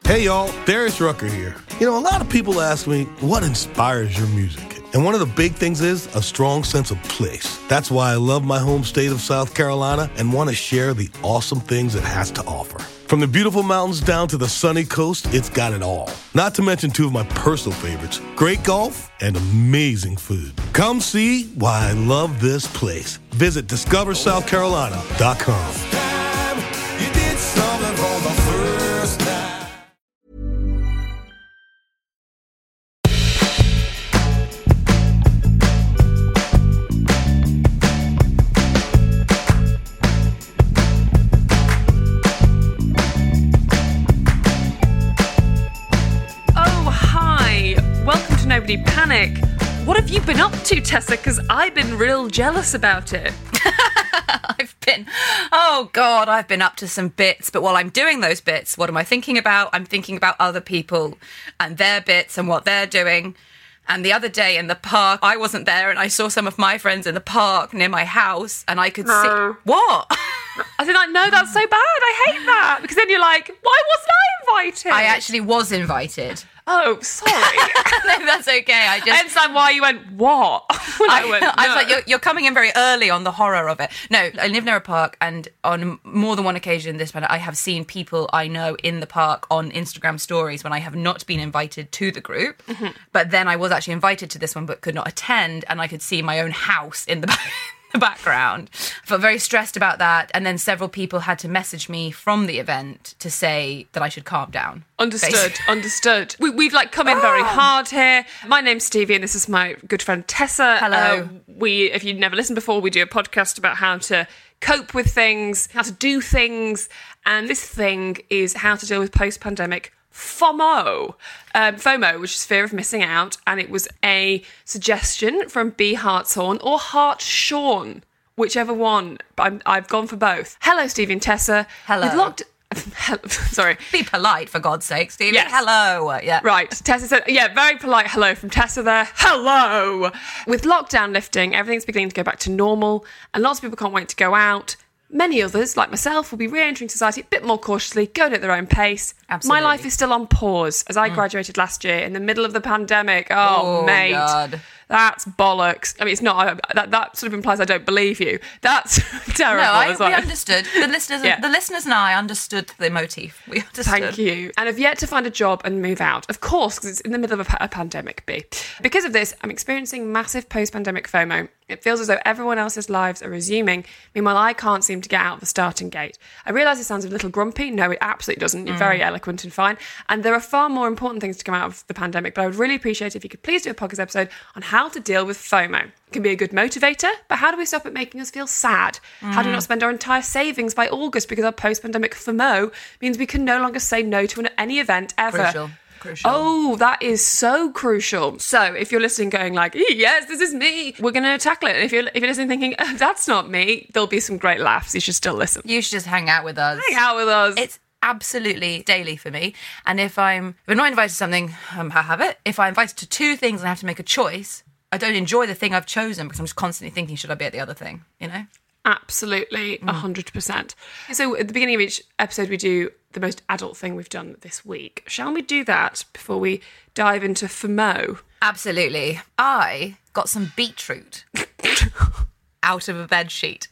Hey y'all, Darius Rucker here. You know, a lot of people ask me, what inspires your music? And one of the big things is a strong sense of place. That's why I love my home state of South Carolina and want to share the awesome things it has to offer. From the beautiful mountains down to the sunny coast, it's got it all. Not to mention two of my personal favorites, great golf and amazing food. Come see why I love this place. Visit discoversouthcarolina.com. Nobody panic. What have you been up to, Tessa? Because I've been real jealous about it. I've been up to some bits, but while I'm doing those bits, what am I thinking about? I'm thinking about other people and their bits and what they're doing. And the other day in the park, I wasn't there and I saw some of my friends in the park near my house and I could see... What? I said, no, that's so bad. I hate that. Because then you're like, why wasn't I invited? I actually was invited. Oh, sorry. No, that's okay. I understand why you went, what? I was like, you're coming in very early on the horror of it. No, I live near a park, and on more than one occasion this planet, I have seen people I know in the park on Instagram stories when I have not been invited to the group. Mm-hmm. But then I was actually invited to this one but could not attend, and I could see my own house in the background. I felt very stressed about that, and then several people had to message me from the event to say that I should calm down. Understood. We've come in very hard here. My name's Stevie and this is my good friend Tessa. Hello. If you've never listened before, we do a podcast about how to cope with things, how to do things, and this thing is how to deal with post-pandemic FOMO, which is fear of missing out, and it was a suggestion from B. Hartshorn or Hartshorn, whichever one. I've gone for both. Hello, Stevie and Tessa. Hello. Sorry. Be polite, for God's sake, Stevie. Yes. Hello. Yeah. Right. Tessa said, very polite hello from Tessa there. Hello. With lockdown lifting, everything's beginning to go back to normal, and lots of people can't wait to go out. Many others, like myself, will be re-entering society a bit more cautiously, going at their own pace. Absolutely. My life is still on pause as I graduated last year in the middle of the pandemic. Oh mate. God. That's bollocks. I mean, it's not. That sort of implies I don't believe you. That's terrible. No, we understood. The listeners and I understood the motif. We understood. Thank you. And have yet to find a job and move out. Of course, because it's in the middle of a pandemic, B. Because of this, I'm experiencing massive post-pandemic FOMO. It feels as though everyone else's lives are resuming. Meanwhile, I can't seem to get out of the starting gate. I realise it sounds a little grumpy. No, it absolutely doesn't. You're very eloquent and fine. And there are far more important things to come out of the pandemic. But I would really appreciate if you could please do a podcast episode on how to deal with FOMO. It can be a good motivator, but how do we stop it making us feel sad? How do we not spend our entire savings by August because our post-pandemic FOMO means we can no longer say no to any event ever? Crucial. Oh, that is so crucial. So if you're listening going like, yes, this is me, we're going to tackle it. And if you're listening thinking, that's not me, there'll be some great laughs. You should still listen. You should just hang out with us. It's absolutely daily for me. And if I'm not invited to something, I have it. If I'm invited to two things and I have to make a choice, I don't enjoy the thing I've chosen because I'm just constantly thinking, should I be at the other thing? You know? Absolutely, 100%. So at the beginning of each episode, we do the most adult thing we've done this week. Shall we do that before we dive into FOMO? Absolutely. I got some beetroot out of a bedsheet.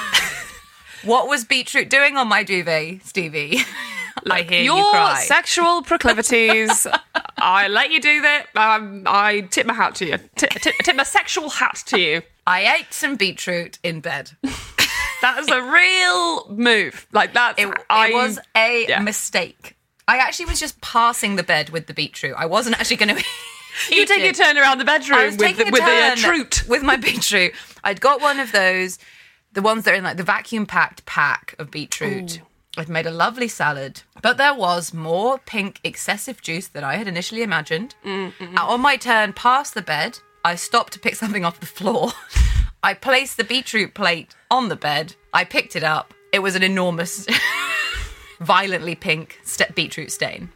What was beetroot doing on my duvet, Stevie? I hear you cry. Your sexual proclivities, I let you do that. I tip my hat to you. Tip my sexual hat to you. I ate some beetroot in bed. That is a real move. Like that. It was a mistake. I actually was just passing the bed with the beetroot. I wasn't actually going to You take a turn around the bedroom with the troot. With my beetroot. I'd got one of those, the ones that are in like the vacuum-packed pack of beetroot. Ooh. I'd made a lovely salad, but there was more pink excessive juice than I had initially imagined. On my turn past the bed, I stopped to pick something off the floor. I placed the beetroot plate on the bed. I picked it up. It was an enormous, violently pink beetroot stain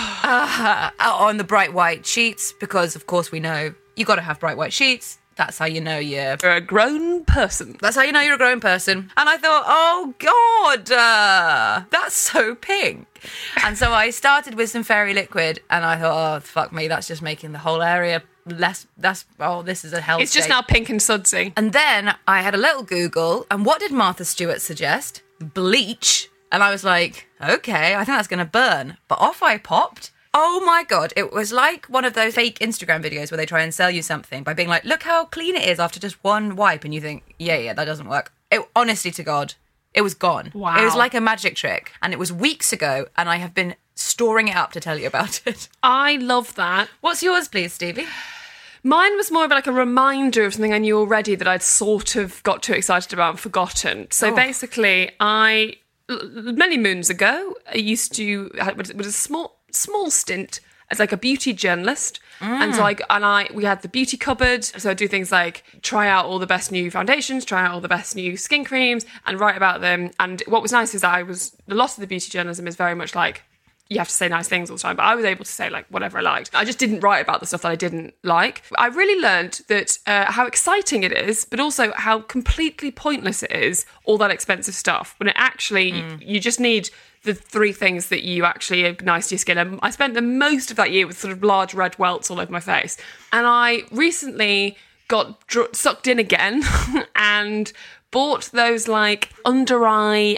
on the bright white sheets, because, of course, we know you got to have bright white sheets. That's how you know you're a grown person. That's how you know you're a grown person. And I thought, oh, God, that's so pink. week. And so I started with some fairy liquid and I thought, oh, fuck me, that's just making the whole area this is a hell. It's just now pink and sudsy. And then I had a little Google, and what did Martha Stewart suggest? Bleach. And I was like, okay, I think that's going to burn. But off I popped. Oh my God, it was like one of those fake Instagram videos where they try and sell you something by being like, look how clean it is after just one wipe. And you think, yeah, that doesn't work. Honestly to God, it was gone. Wow. It was like a magic trick. And it was weeks ago, and I have been storing it up to tell you about it. I love that. What's yours, please, Stevie? Mine was more of like a reminder of something I knew already that I'd sort of got too excited about and forgotten. So basically, many moons ago, I used to, it was a small stint as like a beauty journalist. And so we had the beauty cupboard. So I do things like try out all the best new foundations, try out all the best new skin creams and write about them. And what was nice is that a lot of the beauty journalism is very much like, you have to say nice things all the time, but I was able to say like whatever I liked. I just didn't write about the stuff that I didn't like. I really learned that how exciting it is, but also how completely pointless it is, all that expensive stuff, when it actually, you just need the 3 things that you actually are nice to your skin. And I spent the most of that year with sort of large red welts all over my face. And I recently got sucked in again and bought those like under eye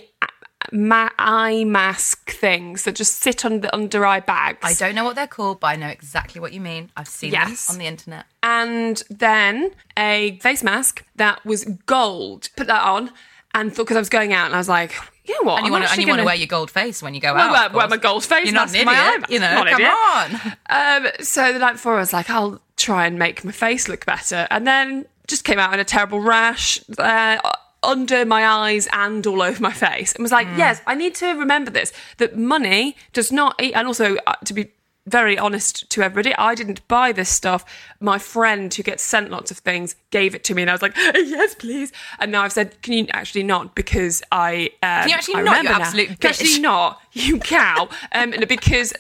mask things that just sit on the under eye bags. I don't know what they're called, but I know exactly what you mean. I've seen them on the internet. And then a face mask that was gold. Put that on and thought, because I was going out and I was like, you know what? And you want to wear your gold face when you go out. Wear my gold face You're not mask. an idiot, come on. So the night before I was like, I'll try and make my face look better. And then just came out in a terrible rash under my eyes and all over my face, and was like, yes, I need to remember this, that money does not, and also to be very honest to everybody, I didn't buy this stuff. My friend who gets sent lots of things gave it to me, and I was like, yes, please. And now I've said, can you actually not? Because can you actually not, you absolute bitch? Can you actually not, you cow? Because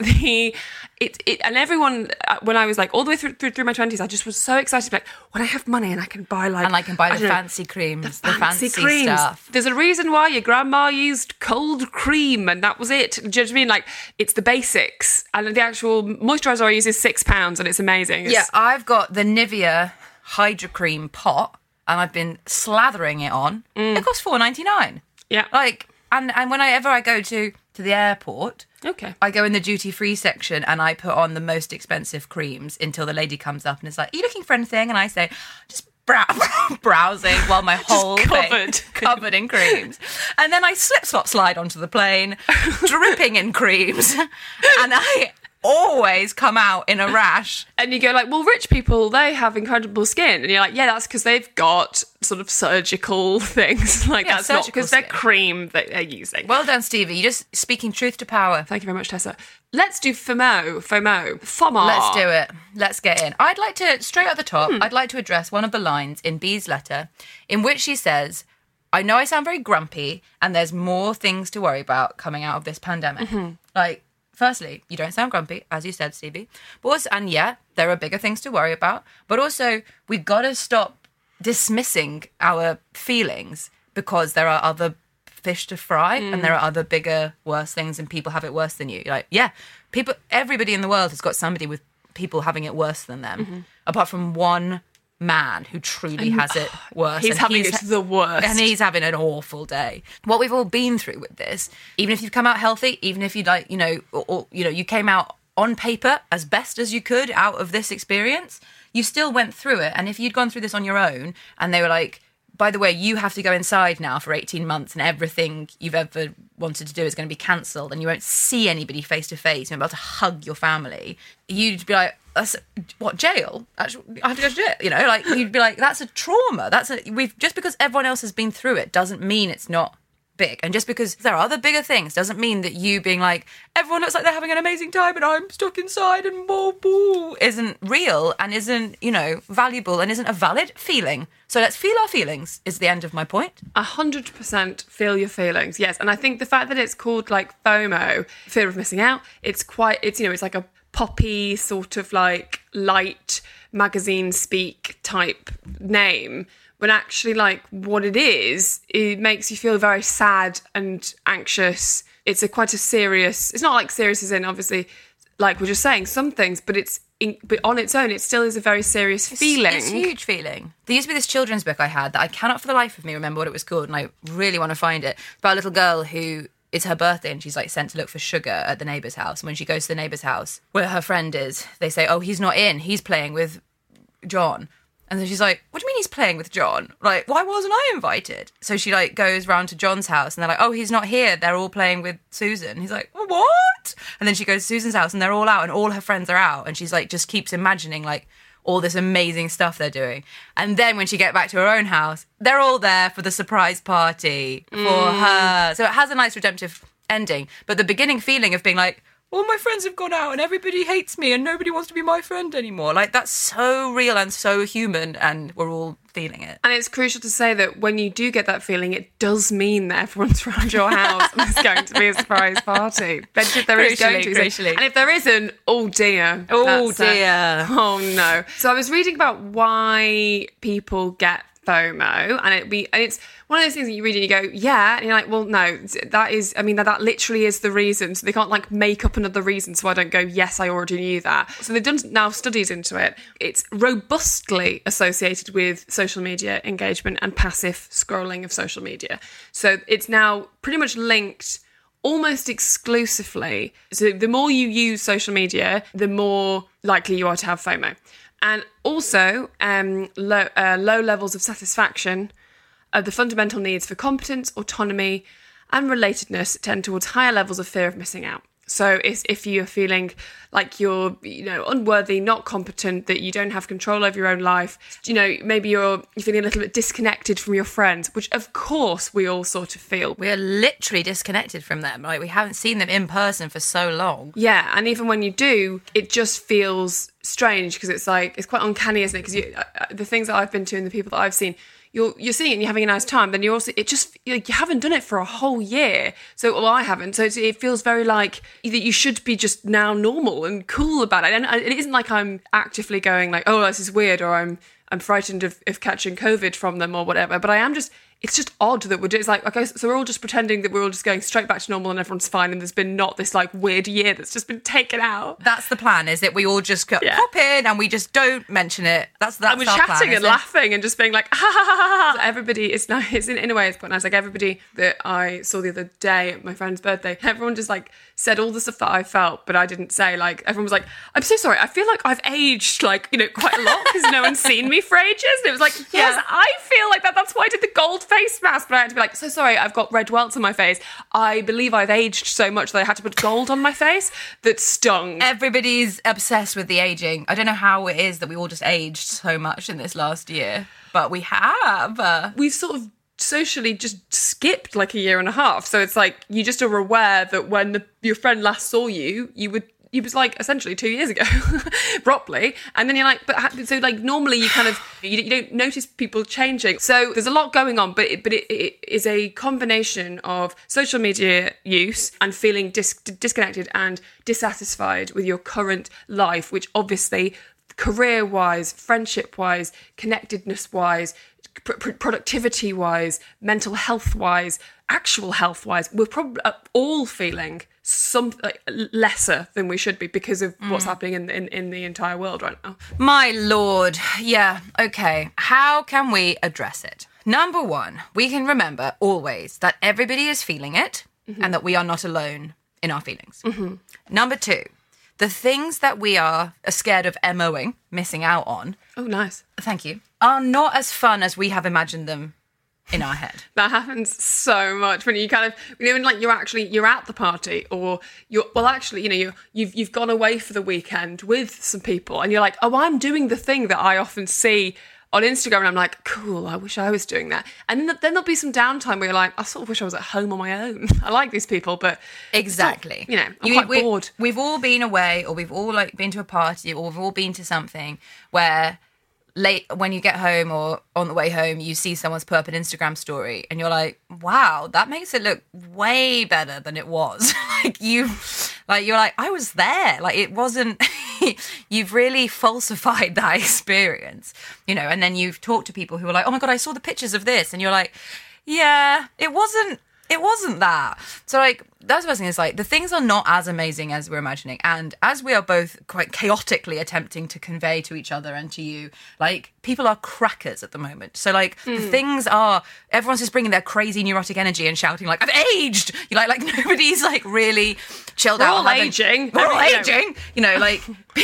and everyone, when I was like all the way through my 20s, I just was so excited to be like, when I have money and I can buy like... And I can buy the fancy creams, the fancy creams. Stuff. There's a reason why your grandma used cold cream and that was it. Do you know what I mean? Like, it's the basics. And the actual moisturiser I use is £6 and it's amazing. Yeah, I've got the Nivea Hydra Cream pot and I've been slathering it on. It costs $4.99. Yeah. Like, and whenever I go to the airport... Okay. I go in the duty-free section and I put on the most expensive creams until the lady comes up and is like, are you looking for anything? And I say, just browsing while my whole face covered in creams. And then I slide onto the plane, dripping in creams. And I always come out in a rash. And you go like, well, rich people, they have incredible skin. And you're like, yeah, that's because they've got sort of surgical things. Like, that's not because they're cream that they're using. Well done, Stevie. You're just speaking truth to power. Thank you very much, Tessa. Let's do FOMO. Let's do it. Let's get in. I'd like to, straight at the top, I'd like to address one of the lines in Bee's letter in which she says, I know I sound very grumpy and there's more things to worry about coming out of this pandemic. Like, firstly, you don't sound grumpy, as you said, Stevie. But also, and yeah, there are bigger things to worry about. But also, we've got to stop dismissing our feelings because there are other fish to fry and there are other bigger, worse things and people have it worse than you. Like, yeah, everybody in the world has got somebody with people having it worse than them, apart from one man who truly has it worse. He's having it the worst. And he's having an awful day. What we've all been through with this, even if you've come out healthy, even if you like, you came out on paper as best as you could out of this experience, you still went through it. And if you'd gone through this on your own and they were like, by the way, you have to go inside now for 18 months and everything you've ever wanted to do is going to be cancelled and you won't see anybody face to face, you're about to hug your family, you'd be like, that's what, jail? Actually, I have to go to jail. Like you'd be like, that's a trauma. Just because everyone else has been through it doesn't mean it's not big. And just because there are other bigger things doesn't mean that you being like, everyone looks like they're having an amazing time and I'm stuck inside and isn't real and isn't, valuable and isn't a valid feeling. So let's feel our feelings is the end of my point. 100% feel your feelings. Yes. And I think the fact that it's called like FOMO, fear of missing out, it's like a poppy sort of like light magazine speak type name, when actually like what it is, it makes you feel very sad and anxious, it's quite a serious, it's not like serious as in obviously, like we're just saying some things, but but on its own, it still is a very serious feeling. It's a huge feeling. There used to be this children's book I had that I cannot for the life of me remember what it was called, and I really want to find it. It's about a little girl who, it's her birthday and she's like sent to look for sugar at the neighbour's house. And when she goes to the neighbour's house where her friend is, they say, oh, he's not in, he's playing with John. And then she's like, what do you mean he's playing with John? Like, why wasn't I invited? So she like goes round to John's house and they're like, oh, he's not here, they're all playing with Susan. He's like, what? And then she goes to Susan's house and they're all out and all her friends are out. And she's like, just keeps imagining like all this amazing stuff they're doing. And then when she gets back to her own house, they're all there for the surprise party for her. So it has a nice redemptive ending. But the beginning feeling of being like, all my friends have gone out and everybody hates me and nobody wants to be my friend anymore. Like, that's so real and so human, and we're all feeling it. And it's crucial to say that when you do get that feeling, it does mean that everyone's around your house and there's going to be a surprise party. But there is going to. Crucially. And if there isn't, oh dear. Oh dear. Oh no. So I was reading about why people get FOMO, and it's one of those things that you read and you go, yeah, and you're like, well, no, that literally is the reason. So they can't like make up another reason. So I don't go, yes, I already knew that. So they've done now studies into it. It's robustly associated with social media engagement and passive scrolling of social media. So it's now pretty much linked almost exclusively. So the more you use social media, the more likely you are to have FOMO. And also, low levels of satisfaction, the fundamental needs for competence, autonomy, and relatedness tend towards higher levels of fear of missing out. So if you're feeling like you're, unworthy, not competent, that you don't have control over your own life, maybe you're feeling a little bit disconnected from your friends, which of course we all sort of feel. We're literally disconnected from them. Like, we haven't seen them in person for so long. Yeah, and even when you do, it just feels strange because it's quite uncanny, isn't it? Because the things that I've been to and the people that I've seen, you're seeing it and you're having a nice time, then you haven't done it for a whole year. So, well, I haven't. So it feels very like that you should be just now normal and cool about it. And it isn't like I'm actively going like, oh, this is weird, or I'm frightened of catching COVID from them or whatever. But it's just odd that it's like, okay, so we're all just pretending that we're all just going straight back to normal and everyone's fine, and there's been not this like weird year that's just been taken out. That's the plan, is that we all just pop in and we just don't mention it. That's and we're our chatting plan, and laughing and just being like, ha ha ha ha. Everybody, it's nice. In a way, it's quite nice. Like everybody that I saw the other day at my friend's birthday, everyone just like said all the stuff that I felt, but I didn't say. Like everyone was like, I'm so sorry. I feel like I've aged like, quite a lot because no one's seen me for ages. And it was like, yes, I feel like that. That's why I did the gold face mask. But I had to be like, so sorry, I've got red welts on my face. I believe I've aged so much that I had to put gold on my face that stung. Everybody's obsessed with the aging. I don't know how it is that we all just aged so much in this last year, but we have. We've sort of socially just skipped like a year and a half. So it's like you just are aware that when your friend last saw you, it was like essentially 2 years ago, properly. And then you're like, so like normally you kind of, you don't notice people changing. So there's a lot going on, but it is a combination of social media use and feeling disconnected and dissatisfied with your current life, which obviously career-wise, friendship-wise, connectedness-wise, productivity-wise, mental health-wise, actual health-wise, we're probably all feeling lesser than we should be because of what's happening in the entire world right now. My lord. Yeah, okay. How can we address it? Number one, we can remember always that everybody is feeling it and that we are not alone in our feelings. Mm-hmm. Number two, the things that we are scared of missing out on. Oh, nice. Thank you. Are not as fun as we have imagined them in our head. That happens so much when you kind of, when like you're at the party, or you've gone away for the weekend with some people and you're like, oh, I'm doing the thing that I often see on Instagram, and I'm like, cool, I wish I was doing that. And then there'll be some downtime where you're like, I sort of wish I was at home on my own. I like these people, but exactly, I'm quite bored. We've all been away, or we've all like been to a party, or we've all been to something where late when you get home or on the way home, you see someone's put up an Instagram story, and you're like, wow, that makes it look way better than it was. You're like, I was there. Like, it wasn't. You've really falsified that experience, and then you've talked to people who are like, oh my God, I saw the pictures of this. And you're like, yeah, it wasn't it wasn't that. So, like, that's the first thing is, like, the things are not as amazing as we're imagining. And as we are both quite chaotically attempting to convey to each other and to you, like, people are crackers at the moment. So, like, the things are, everyone's just bringing their crazy neurotic energy and shouting, like, I've aged! You like nobody's, like, really chilled We're out. all aging. We're all I mean, aging. You know, like,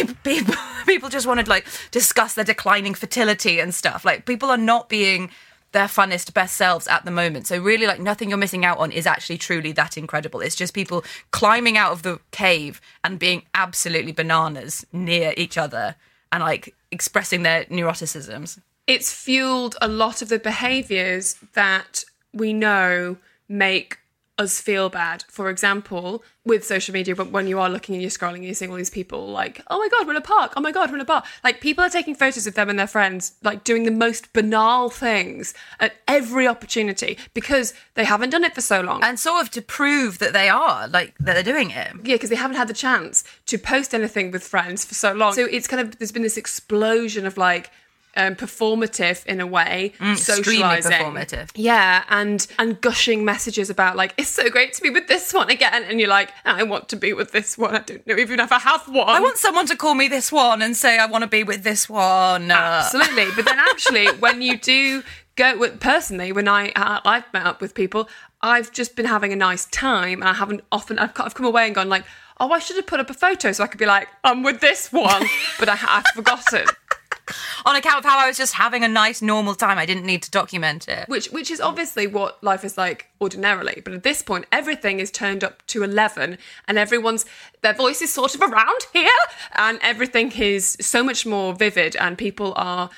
people just want to, like, discuss their declining fertility and stuff. Like, people are not being their funnest, best selves at the moment. So really, like, nothing you're missing out on is actually truly that incredible. It's just people climbing out of the cave and being absolutely bananas near each other and, like, expressing their neuroticisms. It's fueled a lot of the behaviours that we know make us feel bad. For example, with social media, but when you are looking and you're scrolling and you're seeing all these people like, oh my God, we're in a park. Oh my God, we're in a bar. Like, people are taking photos of them and their friends, like, doing the most banal things at every opportunity because they haven't done it for so long. And sort of to prove that they are, like, that they're doing it. Yeah, because they haven't had the chance to post anything with friends for so long. So it's kind of, there's been this explosion of, like, performative in a way, socializing, performative. Yeah, and gushing messages about, like, it's so great to be with this one again, and you're like, I want to be with this one. I don't know even if I have one. I want someone to call me this one and say I want to be with this one. Absolutely, but then actually, when you do go with, personally, when I've met up with people, I've just been having a nice time, and I haven't often. I've come away and gone like, oh, I should have put up a photo so I could be like, I'm with this one, but I've forgotten. On account of how I was just having a nice, normal time. I didn't need to document it. Which is obviously what life is like ordinarily. But at this point, everything is turned up to 11 and their voice is sort of around here and everything is so much more vivid and people are,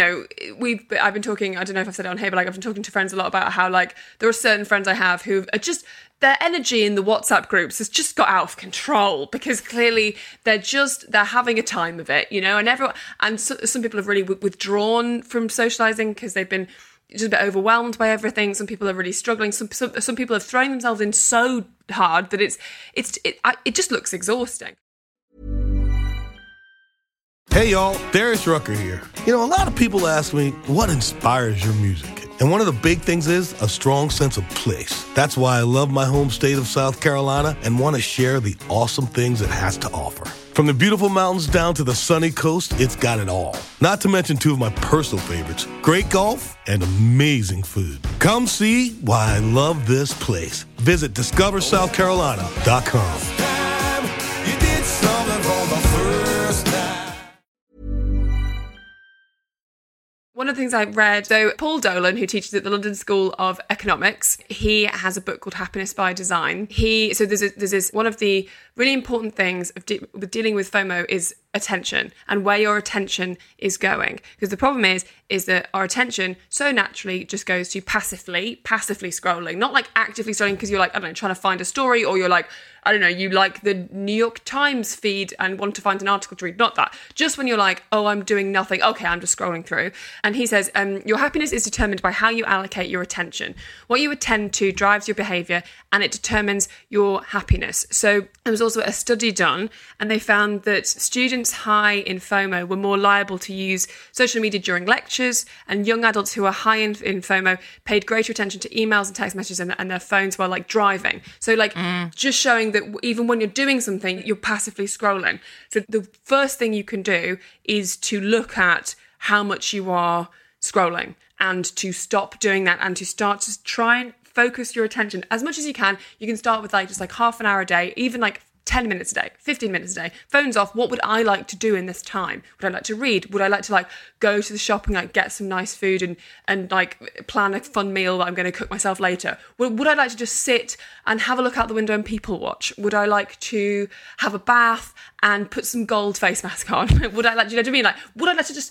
I've been talking, I don't know if I've said it on here, but, like, I've been talking to friends a lot about how, like, there are certain friends I have who are just, their energy in the WhatsApp groups has just got out of control because clearly they're having a time of it, and some people have really withdrawn from socializing because they've been just a bit overwhelmed by everything. Some people are really struggling. Some people have thrown themselves in so hard that it just looks exhausting. Hey y'all, Darius Rucker here. A lot of people ask me, what inspires your music? And one of the big things is a strong sense of place. That's why I love my home state of South Carolina and want to share the awesome things it has to offer. From the beautiful mountains down to the sunny coast, it's got it all. Not to mention two of my personal favorites, great golf and amazing food. Come see why I love this place. Visit discoversouthcarolina.com. One of the things I read, so Paul Dolan, who teaches at the London School of Economics, he has a book called Happiness by Design. So there's this one of the really important things with dealing with FOMO is attention and where your attention is going. Because the problem is that our attention so naturally just goes to passively scrolling, not like actively scrolling because you're like, I don't know, trying to find a story, or you're like, I don't know, you like the New York Times feed and want to find an article to read. Not that. Just when you're like, oh, I'm doing nothing. Okay, I'm just scrolling through. And he says, your happiness is determined by how you allocate your attention. What you attend to drives your behavior and it determines your happiness. So there was also a study done and they found that students high in FOMO were more liable to use social media during lectures, and young adults who are high in FOMO paid greater attention to emails and text messages and their phones while, like, driving. So, like, just showing that even when you're doing something, you're passively scrolling. So the first thing you can do is to look at how much you are scrolling and to stop doing that and to start to try and focus your attention as much as you can. You can start with, like, just like half an hour a day, even like 10 minutes a day, 15 minutes a day, phones off. What would I like to do in this time? Would I like to read? Would I like to, like, go to the shop and, like, get some nice food and like plan a fun meal that I'm going to cook myself later? Would I like to just sit and have a look out the window and people watch? Would I like to have a bath and put some gold face mask on? Would I like, do you know what I mean? Like, would I like to just,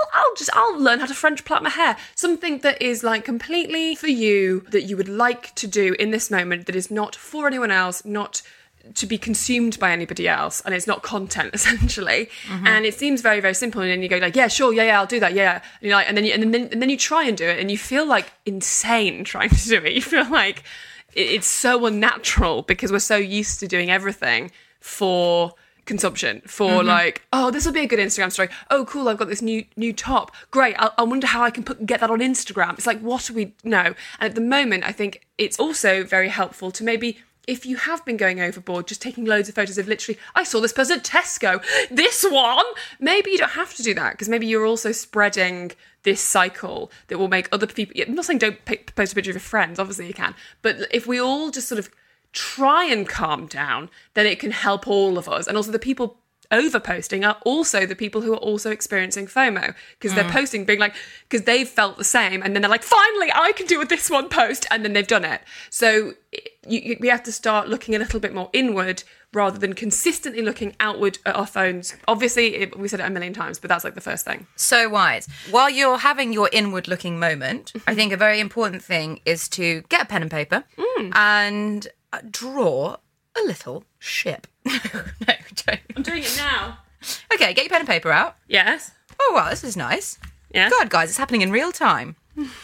I'll learn how to French plait my hair. Something that is, like, completely for you, that you would like to do in this moment, that is not for anyone else, not to be consumed by anybody else, and it's not content essentially. And it seems very, very simple, and then you go like, yeah, sure, yeah, I'll do that, yeah. And you're like, and then you try and do it, and you feel like insane trying to do it. You feel like it's so unnatural because we're so used to doing everything for consumption for like, oh, this will be a good Instagram story. Oh, cool, I've got this new top. Great, I wonder how I can get that on Instagram. It's like, what do we know? And at the moment, I think it's also very helpful to maybe, if you have been going overboard, just taking loads of photos of literally, I saw this person at Tesco, this one. Maybe you don't have to do that, because maybe you're also spreading this cycle that will make other people, I'm not saying don't post a picture of your friends, obviously you can, but if we all just sort of try and calm down, then it can help all of us. And also the people overposting are also the people who are also experiencing FOMO, because they're posting being like, because they've felt the same, and then they're like, finally I can do this one post, and then they've done it. So we have to start looking a little bit more inward rather than consistently looking outward at our phones. Obviously, we said it a million times, but that's like the first thing. So wise. While you're having your inward looking moment, I think a very important thing is to get a pen and paper and draw a little ship. No, don't. I'm doing it now. Okay, get your pen and paper out. Yes. Oh, wow, this is nice. Yeah. God, guys, it's happening in real time.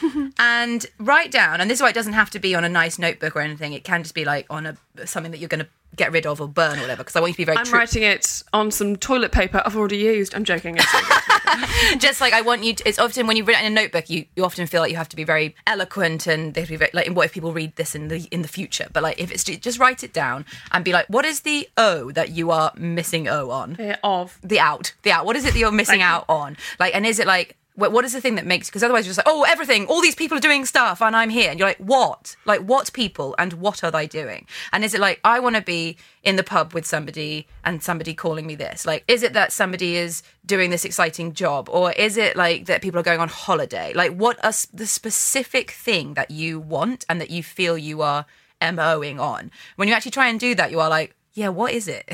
And write down, and this is why it doesn't have to be on a nice notebook or anything. It can just be like on something that you're going to get rid of or burn or whatever, because I want you to be very I'm writing it on some toilet paper I've already used. I'm joking. It's just like I want you to, it's often when you write in a notebook, you often feel like you have to be very eloquent, and they have to be very, like, what if people read this in the future? But like, if it's just write it down and be like, what is the O that you are missing O on? The out. What is it that you're missing out on? Like, and is it like, what is the thing that makes, because otherwise you're just like, oh, everything, all these people are doing stuff and I'm here. And you're like, what? Like, what people and what are they doing? And is it like, I want to be in the pub with somebody and somebody calling me this? Like, is it that somebody is doing this exciting job? Or is it like that people are going on holiday? Like, what are the specific thing that you want and that you feel you are MOing on? When you actually try and do that, you are like, yeah, what is it?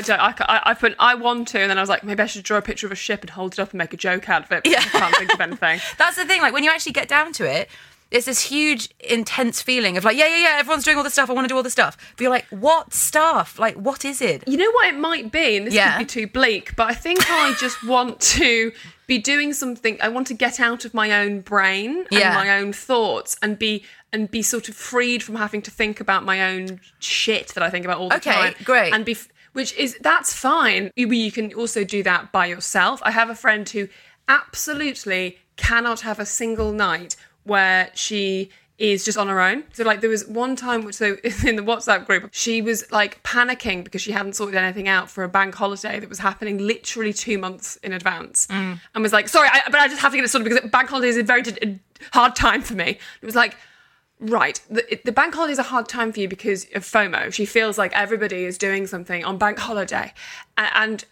I put, I want to, and then I was like, maybe I should draw a picture of a ship and hold it up and make a joke out of it. Yeah. I can't think of anything. That's the thing. Like, when you actually get down to it, it's this huge, intense feeling of like, yeah, everyone's doing all this stuff. I want to do all this stuff. But you're like, what stuff? Like, what is it? You know what it might be? And this could be too bleak, but I think I just want to be doing something. I want to get out of my own brain and my own thoughts and be sort of freed from having to think about my own shit that I think about all the time. Okay, great. And that's fine. You can also do that by yourself. I have a friend who absolutely cannot have a single night where she is just on her own. So like there was one time in the WhatsApp group, she was like panicking because she hadn't sorted anything out for a bank holiday that was happening literally 2 months in advance, and was like, sorry, but I just have to get it sorted because bank holiday is a very hard time for me. It was like, right, the bank holiday is a hard time for you because of FOMO. She feels like everybody is doing something on bank holiday, and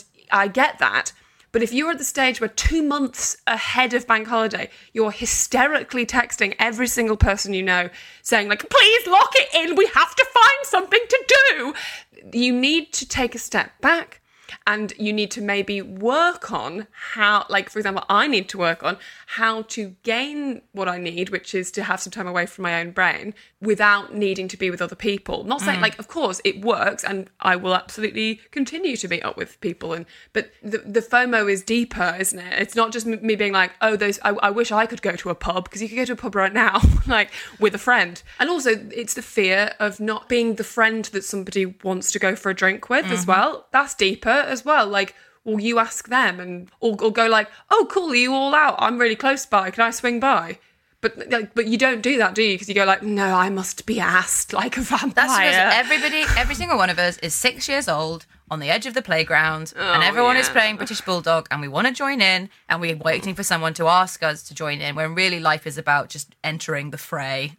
I get that. But if you're at the stage where 2 months ahead of bank holiday, you're hysterically texting every single person you know, saying like, please lock it in, we have to find something to do. You need to take a step back, and you need to maybe work on how, like, for example, I need to work on how to gain what I need, which is to have some time away from my own brain without needing to be with other people. Not saying, like, of course it works and I will absolutely continue to meet up with people, but the FOMO is deeper, isn't it? It's not just me being like, oh, I wish I could go to a pub, because you could go to a pub right now, like, with a friend. And also it's the fear of not being the friend that somebody wants to go for a drink with as well. That's deeper as well. Like, will you ask them or go like, oh, cool, are you all out? I'm really close by. Can I swing by? But you don't do that, do you? Because you go like, no, I must be asked like a vampire. That's because every single one of us is 6 years old on the edge of the playground, and everyone is playing British Bulldog, and we want to join in, and we're waiting for someone to ask us to join in, when really life is about just entering the fray.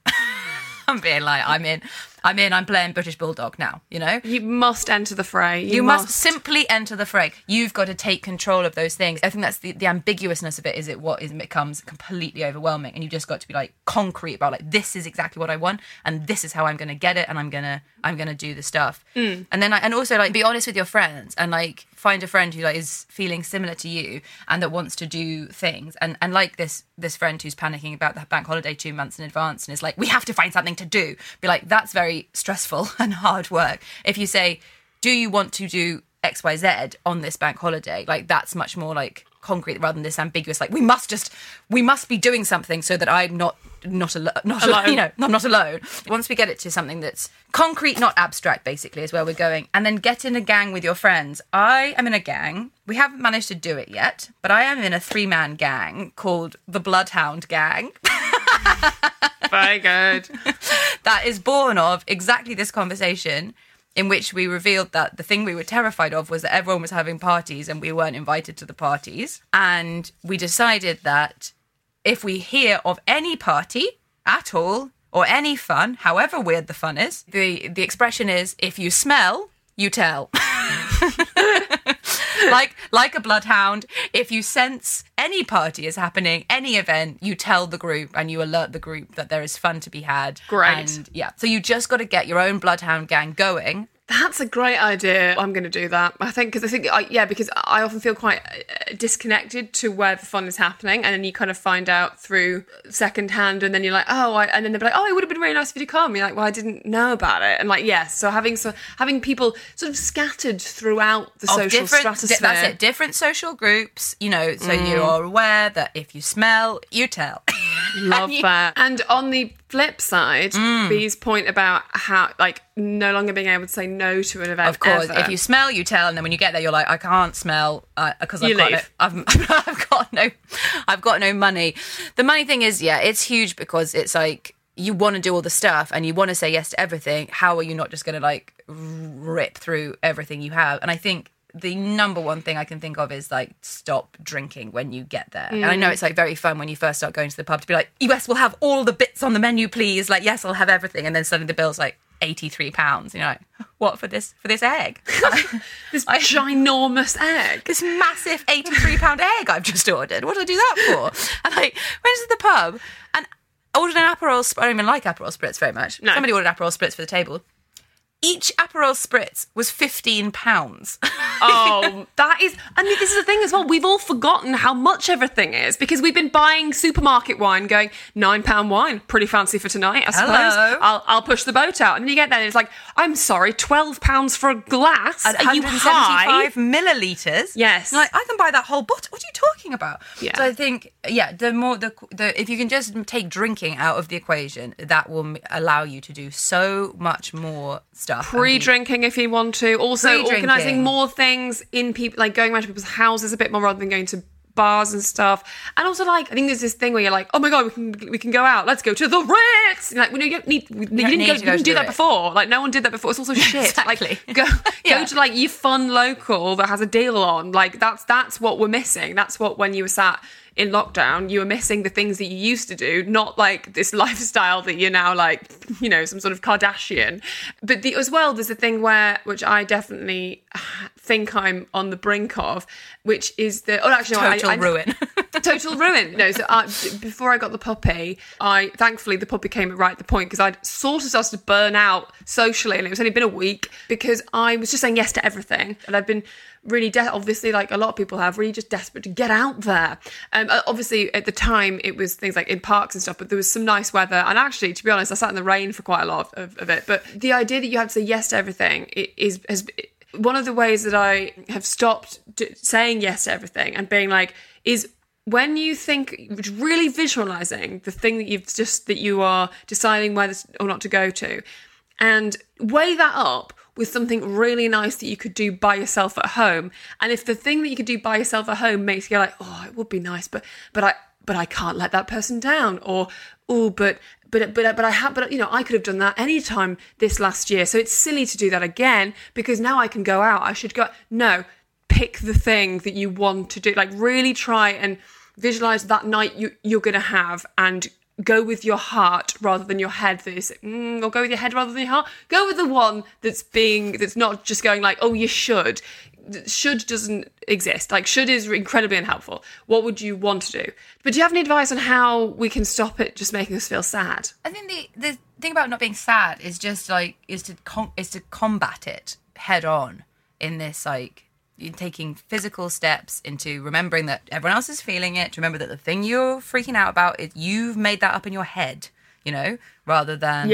I'm being like, I'm playing British Bulldog now, you know? You must enter the fray. You must simply enter the fray. You've got to take control of those things. I think that's the ambiguousness of it, it becomes completely overwhelming, and you just got to be like concrete about like, this is exactly what I want, and this is how I'm going to get it, and I'm going to do the stuff. And then and also like be honest with your friends, and like find a friend who like is feeling similar to you and that wants to do things, and like this friend who's panicking about the bank holiday 2 months in advance and is like, we have to find something to do. Be like, that's very stressful and hard work. If you say, do you want to do XYZ on this bank holiday. Like, that's much more like concrete rather than this ambiguous, like, we must be doing something so that I'm not alone. You know, I'm not alone. Once we get it to something that's concrete, not abstract, basically, is where we're going. And then get in a gang with your friends. I am in a gang. We haven't managed to do it yet, but I am in a 3-man gang called the Bloodhound Gang. Very good. That is born of exactly this conversation, in which we revealed that the thing we were terrified of was that everyone was having parties and we weren't invited to the parties. And we decided that if we hear of any party at all, or any fun, however weird the fun is, the expression is, if you smell, you tell. Like a bloodhound, if you sense any party is happening, any event, you tell the group and you alert the group that there is fun to be had. Great. And yeah, so you just got to get your own bloodhound gang going. That's a great idea. I'm going to do that. Because I often feel quite disconnected to where the fun is happening, and then you kind of find out through secondhand, and then you're like, and then they're like, it would have been really nice if you to come. You're like, well, I didn't know about it, and like, yes. So having people sort of scattered throughout the social stratosphere. That's it. Different social groups, you know, so you are aware that if you smell, you tell. Love that. And on the flip side, B's point about how, like, no longer being able to say no to an event. Of course, ever. if you smell, you tell, and then when you get there, you're like, I can't smell because I've got no money. The money thing is, yeah, it's huge because it's like you want to do all the stuff and you want to say yes to everything. How are you not just going to like rip through everything you have? And I think the number one thing I can think of is like stop drinking when you get there. And I know it's like very fun when you first start going to the pub to be like, yes, we'll have all the bits on the menu, please. Like, yes, I'll have everything. And then suddenly the bill's like £83. You're like, what for this egg? This ginormous egg. This massive £83 egg I've just ordered. What do I do that for? And like, went to the pub and ordered an Aperol Spritz. I don't even like Aperol Spritz very much. No. Somebody ordered Aperol Spritz for the table. Each Aperol Spritz was £15. Oh, that is... I mean, this is the thing as well. We've all forgotten how much everything is because we've been buying supermarket wine going, £9 wine, pretty fancy for tonight, I suppose. Hello. I'll push the boat out. And then you get there and it's like, I'm sorry, £12 for a glass? And Are you high? 175 millilitres. Yes. You're like, I can buy that whole bottle. What are you talking about? Yeah. So I think, the more if you can just take drinking out of the equation, that will allow you to do so much more stuff. Pre-drinking if you want to. Also, Pre-drinking. organising more things in people, like going around to people's houses a bit more rather than going to bars and stuff. And also, like, I think there's this thing where you're like, oh my god, we can go out. Let's go to the Ritz. You're like, well, you didn't do that before. Like, no one did that before. It's also shit. Exactly. Like, go to like your fun local that has a deal on. Like, that's what we're missing. That's what, when you were sat in lockdown, you were missing the things that you used to do, not like this lifestyle that you're now like, you know, some sort of Kardashian. But as well, there's a thing which I definitely think I'm on the brink of, which is total ruin. Total ruin. No, so before I got the puppy, thankfully the puppy came at right at the point because I'd sort of started to burn out socially, and it was only been a week because I was just saying yes to everything, and I've been really obviously, like a lot of people have, really just desperate to get out there. Obviously at the time it was things like in parks and stuff, but there was some nice weather, and actually, to be honest, I sat in the rain for quite a lot of it. But the idea that you have to say yes to everything has one of the ways that I have stopped saying yes to everything and being like, is when you think, really visualizing the thing that you are deciding whether or not to go to, and weigh that up with something really nice that you could do by yourself at home. And if the thing that you could do by yourself at home makes you like, oh, it would be nice, but I can't let that person down, or but you know, I could have done that anytime this last year, so it's silly to do that again because now I can go out. I should go. No, pick the thing that you want to do. Like, really try and visualize that night you're going to have, and go with your heart rather than your head. Or go with your head rather than your heart. Go with the one that's not just going like, oh, you should. Should doesn't exist. Like, should is incredibly unhelpful. What would you want to do? But do you have any advice on how we can stop it just making us feel sad? I think the thing about not being sad is just like is to combat it head on in this, like, you're taking physical steps into remembering that everyone else is feeling it, to remember that the thing you're freaking out about is you've made that up in your head, you know, rather than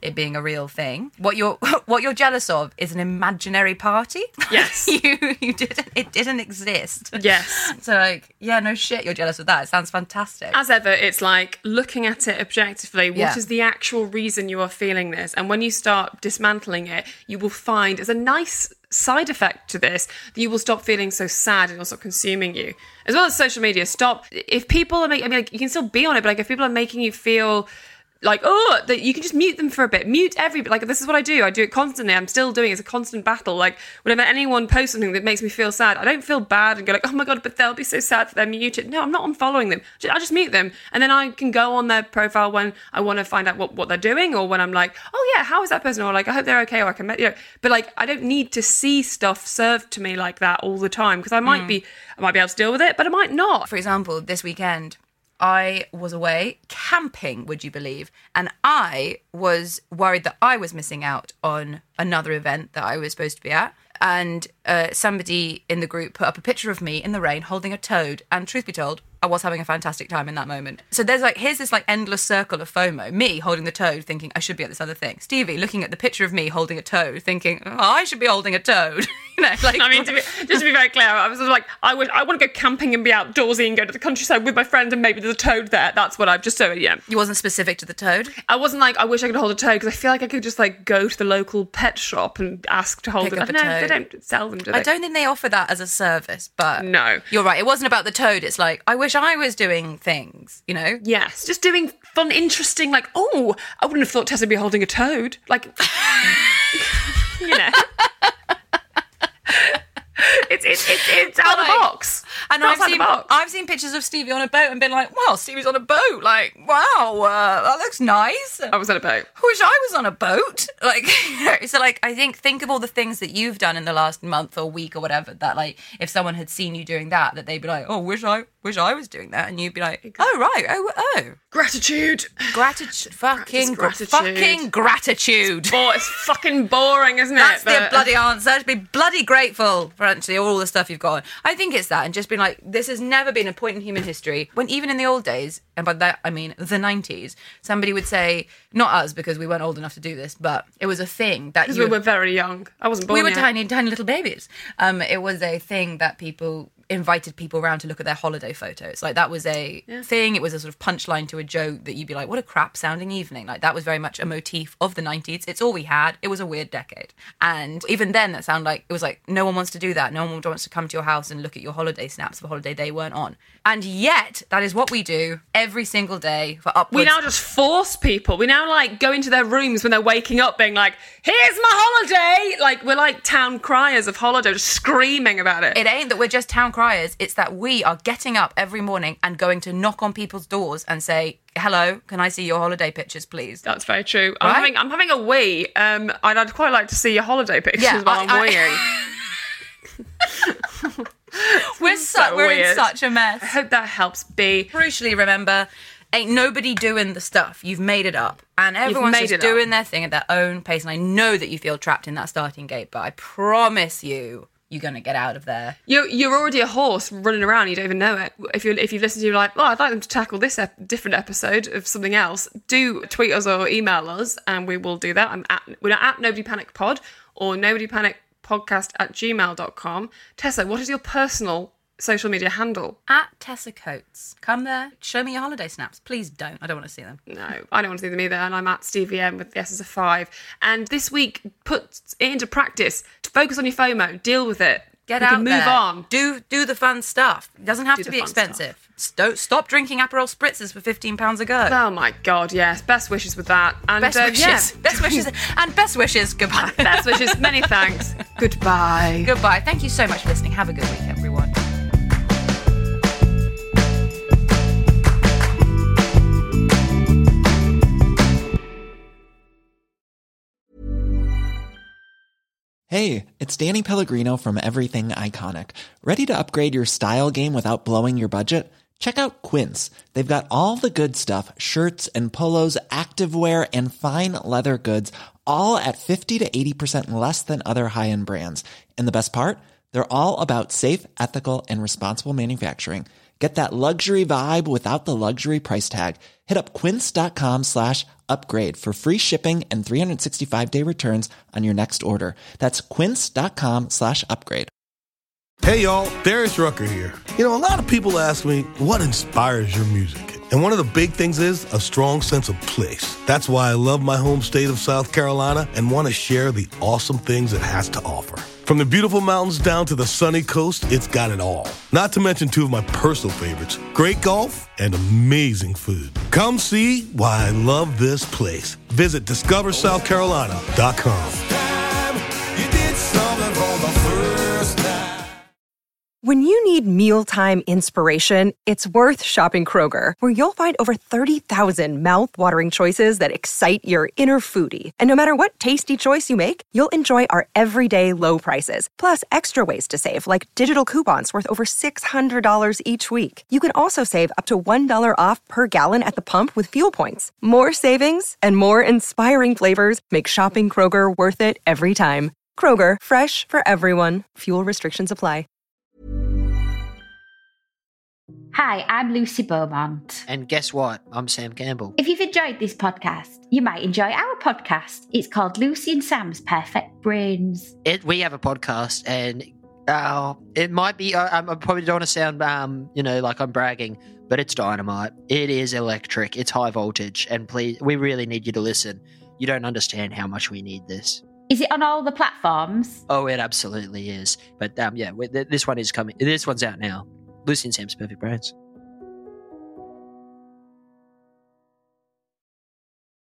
it being a real thing. What you're jealous of is an imaginary party. Yes. It didn't exist. Yes. So like, yeah, no shit, you're jealous of that. It sounds fantastic. As ever, it's like looking at it objectively. Yeah. What is the actual reason you are feeling this? And when you start dismantling it, you will find as a nice side effect to this that you will stop feeling so sad and will stop consuming you. As well as social media, stop. If people are making, like, you can still be on it, but like if people are making you feel like, oh, that you can just mute them for a bit. Mute everybody. Like, this is what I do. I do it constantly. I'm still doing it. It's a constant battle. Like, whenever anyone posts something that makes me feel sad, I don't feel bad and go like, oh my God, but they'll be so sad that they're muted. No, I'm not unfollowing them. I just mute them. And then I can go on their profile when I want to find out what they're doing, or when I'm like, oh yeah, how is that person? Or like, I hope they're okay, or I can, but like, I don't need to see stuff served to me like that all the time, because I might be able to deal with it, but I might not. For example, this weekend, I was away camping, would you believe? And I was worried that I was missing out on another event that I was supposed to be at. And somebody in the group put up a picture of me in the rain holding a toad. And truth be told, I was having a fantastic time in that moment. So here's this like endless circle of FOMO. Me holding the toad thinking I should be at this other thing. Stevie looking at the picture of me holding a toad thinking, oh, I should be holding a toad. Like, I mean, just to be very clear, I was sort of like, I want to go camping and be outdoorsy and go to the countryside with my friends, and maybe there's a toad there. That's what I've just said, yeah. You wasn't specific to the toad? I wasn't like, I wish I could hold a toad, because I feel like I could just like go to the local pet shop and ask to hold Pick it. up a No, toad. they don't sell them, do they? I don't think they offer that as a service, but No. You're right. It wasn't about the toad. It's like, I wish I was doing things, you know? Yes, just doing fun, interesting, like, oh, I wouldn't have thought Tessa would be holding a toad. Like, you know. It's out of the box. And It's outside the box. I've seen pictures of Stevie on a boat and been like, wow, Stevie's on a boat. Like, wow, that looks nice. I was on a boat. I wish I was on a boat. Like, so like, I think of all the things that you've done in the last month or week or whatever, that like, if someone had seen you doing that they'd be like, oh, wish I was doing that. And you'd be like, oh, right. Oh. Gratitude. Gratitude. Practice gratitude. Fucking gratitude. Oh, it's fucking boring, isn't it? That's the bloody answer. To be bloody grateful for actually all the stuff you've got on. I think it's that, and just being like, this has never been a point in human history when, even in the old days, and by that I mean the 90s, somebody would say, not us because we weren't old enough to do this, but it was a thing that Because we were very young. I wasn't born we were yet. tiny little babies. It was a thing that people invited people around to look at their holiday photos. Like, that was a thing. It was a sort of punchline to a joke that you'd be like, what a crap sounding evening. Like, that was very much a motif of the 90s. It's all we had. It was a weird decade. And even then, that sounded like, it was like, no one wants to do that. No one wants to come to your house and look at your holiday snaps of a holiday they weren't on. And yet, that is what we do every single day for upwards. We now just force people. We now like go into their rooms when they're waking up being like, here's my holiday. Like, we're like town criers of holiday, just screaming about it. It ain't that we're just town criers. It's that we are getting up every morning and going to knock on people's doors and say, hello, can I see your holiday pictures, please? That's very true. Right? I'm having a wee. And I'd quite like to see your holiday pictures while I'm weeing. We're in weird. such a mess. I hope that helps, B. Crucially, remember, ain't nobody doing the stuff. You've made it up. And everyone's made just it doing their thing at their own pace. And I know that you feel trapped in that starting gate, but I promise you're going to get out of there. You're already a horse running around. You don't even know it. If you've listened to, like, I'd like them to tackle this different episode of something else, do tweet us or email us, and we will do that. We're at Nobody Panic Pod or nobodypanicpodcast@gmail.com. Tessa, what is your personal social media handle? At Tessa Coates. Come there, show me your holiday snaps. Please don't. I don't want to see them. No, I don't want to see them either. And I'm at Stevie M with the S as a 5. And this week, put it into practice. Focus on your FOMO. Deal with it. Get we out can move there. on. Do the fun stuff. It doesn't have Do to the be fun expensive. Stop drinking Aperol Spritzers for £15 a go. Oh my God, yes. Best wishes with that. And Best wishes. Yeah. Best wishes. And best wishes. Goodbye. Best wishes. Many thanks. Goodbye. Goodbye. Thank you so much for listening. Have a good week, everyone. Hey, it's Danny Pellegrino from Everything Iconic. Ready to upgrade your style game without blowing your budget? Check out Quince. They've got all the good stuff, shirts and polos, activewear, and fine leather goods, all at 50 to 80% less than other high-end brands. And the best part? They're all about safe, ethical, and responsible manufacturing. Get that luxury vibe without the luxury price tag. Hit up quince.com/upgrade for free shipping and 365-day returns on your next order. That's quince.com/upgrade. Hey y'all, Darius Rucker here. You know, a lot of people ask me, what inspires your music? And one of the big things is a strong sense of place. That's why I love my home state of South Carolina and want to share the awesome things it has to offer. From the beautiful mountains down to the sunny coast, it's got it all. Not to mention two of my personal favorites, great golf and amazing food. Come see why I love this place. Visit discoversouthcarolina.com. When you need mealtime inspiration, it's worth shopping Kroger, where you'll find over 30,000 mouth-watering choices that excite your inner foodie. And no matter what tasty choice you make, you'll enjoy our everyday low prices, plus extra ways to save, like digital coupons worth over $600 each week. You can also save up to $1 off per gallon at the pump with fuel points. More savings and more inspiring flavors make shopping Kroger worth it every time. Kroger, fresh for everyone. Fuel restrictions apply. Hi, I'm Lucy Beaumont. And guess what? I'm Sam Campbell. If you've enjoyed this podcast, you might enjoy our podcast. It's called Lucy and Sam's Perfect Brains. We have a podcast, and it might be, I probably don't want to sound, like I'm bragging, but it's dynamite. It is electric. It's high voltage. And please, we really need you to listen. You don't understand how much we need this. Is it on all the platforms? Oh, it absolutely is. But this one is coming. This one's out now. Lucy and Sam's Perfect Brains.